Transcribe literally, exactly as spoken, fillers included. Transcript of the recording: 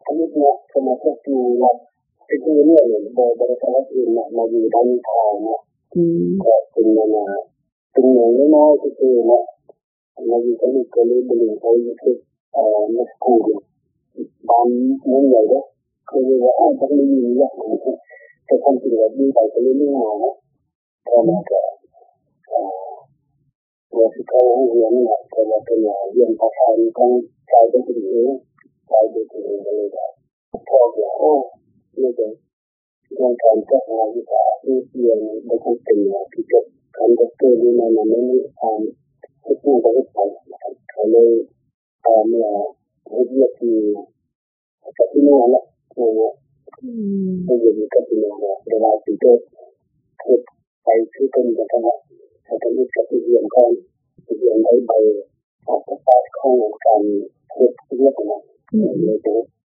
อันนี้เนี่ยสมาชิกที่ว่าเป็นเรื่องเนี่ยบริษัทอื่นมาอยู่ด้านทางนะก็เป็นมาเป็นอย่างน้อยก็คือนะมาอยู่กันก็เลยบริหารคือเอ่อนักกู้บางเมืองใหญ่ก็คือว่าอ้าวจะไม่มีอย่างจะทำสิ่งแบบนี้ไปก็เลยไม่มาก็มาก็เอ่อว่าที่เขาเรียนเนี่ยก็ว่าเป็นเรื่องภาษาของชาวบ้านเองชาวบ้านเองเลยได้พอแล้วนี่ก็เรื่องการจัดงานวิชาที่เรียนได้ทั้งเป็นที่จบการดอกเตอร์นี่มันไม่มีความที่พูดได้ไปนะครับเขาเลยตามมาเรียกที่กับที่นี่แหละนะไม่อยู่กับที่นี่นะเวลาที่จบคือไปคือเป็นแบบนั้นแต่ตอนนี้กับที่เรียนก่อนเรียนได้ไปออกจากข้องการเรียกเรียกนะเลย